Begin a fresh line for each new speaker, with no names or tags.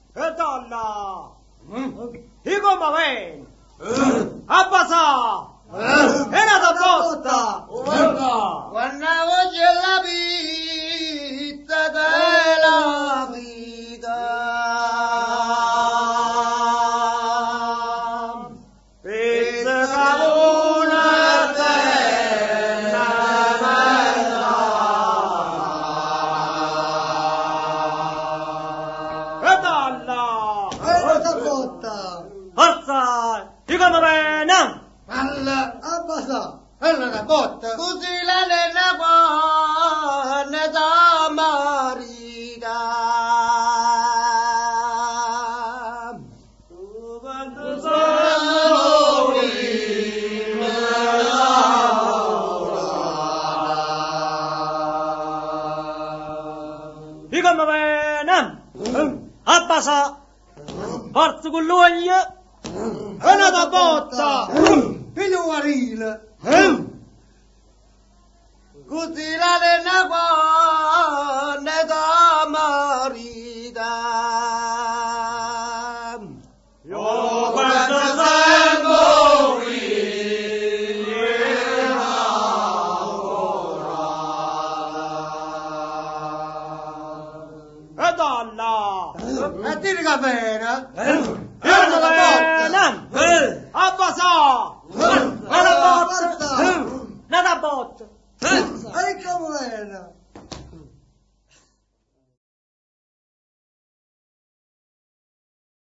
E dalla! E come ven? Abbassa! E nata botta!
Quando voce la vita della vita.
Pizza cavona terra e dalla! Forza! E come ven?
Abbassa, alla botta. Così la nena qua ne da marita. Quando sono
E come ven? Abbassa! Forza con lui! E nata botta!
Figlio guarile. Così la nena qua ne da marita.
Io quando sento e dalla!
E dire che vera?
E come ven?